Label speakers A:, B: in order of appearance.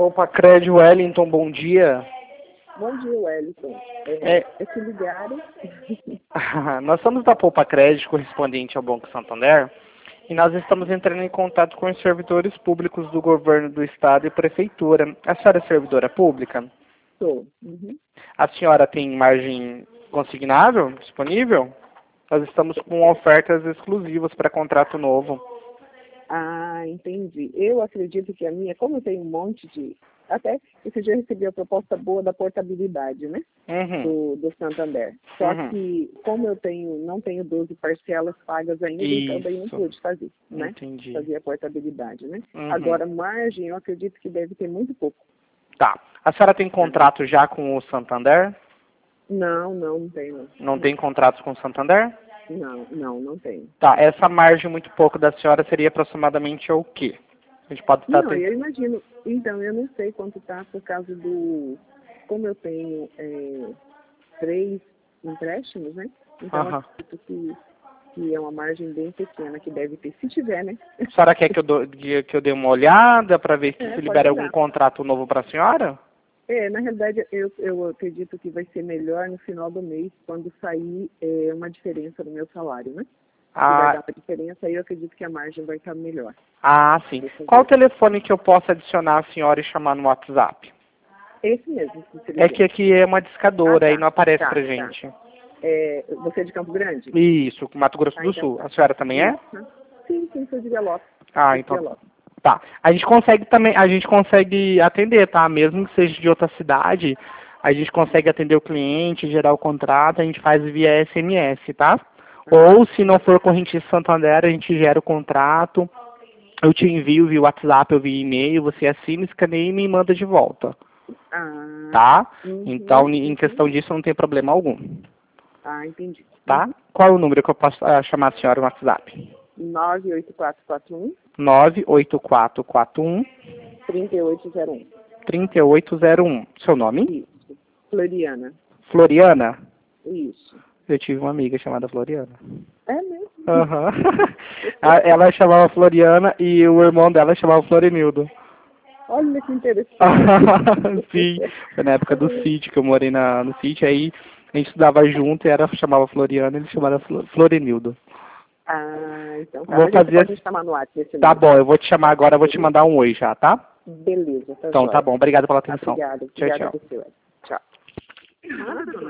A: Opa, Cred Wellington, bom dia.
B: Bom dia, Wellington. Se ligaram.
A: Nós somos da Poupa Crédito, correspondente ao Banco Santander, e nós estamos entrando em contato com os servidores públicos do governo do estado e prefeitura. A senhora é servidora pública?
B: Sou. Uhum.
A: A senhora tem margem consignável disponível? Nós estamos com ofertas exclusivas para contrato novo.
B: Ah, entendi. Eu acredito que a minha, como eu tenho um monte de... Até esse dia eu recebi a proposta boa da portabilidade, né?
A: Uhum.
B: Do Santander. Só que, como eu não tenho 12 parcelas pagas ainda, então daí não pude fazer, né?
A: Entendi.
B: Fazer a portabilidade, né?
A: Uhum.
B: Agora, margem, eu acredito que deve ter muito pouco.
A: Tá. A senhora tem contrato já com o Santander?
B: Não tenho.
A: Não tem contratos com o Santander?
B: Não tenho.
A: Tá, essa margem muito pouco da senhora seria aproximadamente o quê? A gente pode estar...
B: Eu imagino. Então, eu não sei quanto está por causa do... Como eu tenho 3 empréstimos, né? Então, eu acredito que é uma margem bem pequena, que deve ter, se tiver, né?
A: A senhora quer que eu dê uma olhada para ver se libera algum contrato novo para a senhora?
B: Na realidade, eu acredito que vai ser melhor no final do mês, quando sair uma diferença no meu salário, né? Vai dar uma diferença, aí eu acredito que a margem vai estar melhor.
A: Ah, sim. Qual o telefone que eu posso adicionar a senhora e chamar no WhatsApp?
B: Esse mesmo.
A: É que aqui é uma discadora, aí não aparece pra gente.
B: Você é de Campo Grande?
A: Isso, Mato Grosso do Sul. A senhora também é?
B: Sim, sou de Veloz.
A: Então... Tá. A gente consegue atender, tá? Mesmo que seja de outra cidade, a gente consegue atender o cliente, gerar o contrato, a gente faz via SMS, tá? Ou, se não for correntista Santander, a gente gera o contrato, eu te envio via WhatsApp ou via e-mail, você assina, escaneia e me manda de volta. Tá? Então, em questão disso, não tem problema algum.
B: Entendi.
A: Tá? Qual é o número que eu posso chamar a senhora no WhatsApp?
B: 98441
A: 98441
B: 3801.
A: 3801. Seu nome?
B: Isso. Floriana.
A: Floriana?
B: Isso.
A: Eu tive uma amiga chamada Floriana.
B: É mesmo?
A: Aham. Ela chamava Floriana e o irmão dela chamava Florenildo.
B: Olha que interessante.
A: Sim, foi na época do sítio, que eu morei no sítio, aí a gente estudava junto e ela chamava Floriana e ele chamava Florenildo.
B: Então tá.
A: Vou fazer...
B: Pode chamar no WhatsApp.
A: Tá bom, eu vou te chamar agora, eu vou te mandar um oi já, tá?
B: Beleza, tá
A: Então tá bom, obrigado pela atenção.
B: Obrigada.
A: Tchau, tchau.
B: Tchau.